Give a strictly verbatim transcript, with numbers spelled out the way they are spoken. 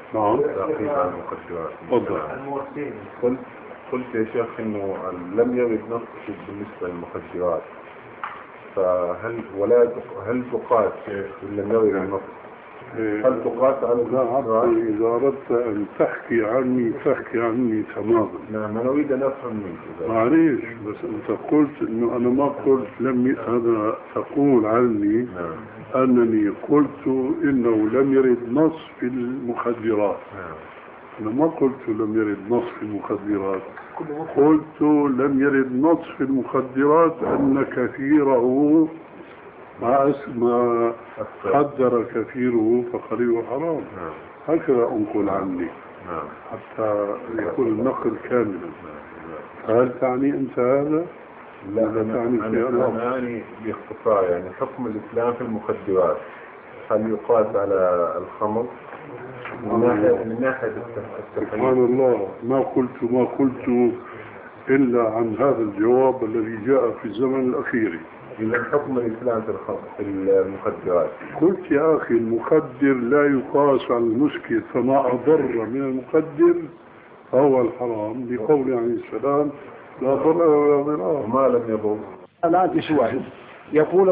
نعم. تعقيب على المخدرات. تفضل. قلت قلت يا شيخ إنه لم يرد نص بالنسبة للمخدرات، فهل ولا هل تقاس إن لم يرد النص؟ هل تقاس على المخدرات؟ إذا أردت أن تحكي عني فاحكي عني تماما. نعم، أنا أريد أن أفهم منك. معليش، بس أنت قلت إنه أنا ما قلت لم ي... هذا تقول عني. نعم. أنني قلت إنه لم يرد نص في المخدرات. نعم. أنا ما قلت لم يرد نص في المخدرات، قلت لم يرد نص في المخدرات أن كثيره ما ما قدر كثيره فقليله حرام. نعم. هكذا أنقل عني. نعم. حتى يكون النقل كاملا. نعم. هل تعني أنت هذا؟ لا، أنا تعني أنا أعني باختصار يعني حكم الإسلام في المخدرات هل يقاس على الخمر من ناحية من ناحية التحريم؟ سبحان الله، ما قلت ما قلت إلا عن هذا الجواب الذي جاء في الزمن الأخير. إذا حكم الإسلام في الخمر في المخدرات. قلت يا أخي المخدر لا يقاس على المسكر، فما أضر من المخدر فهو الحرام، بقول عليه السلام لا ضرر ولا ضرار. وما لم يضر. الآن في واحد يقول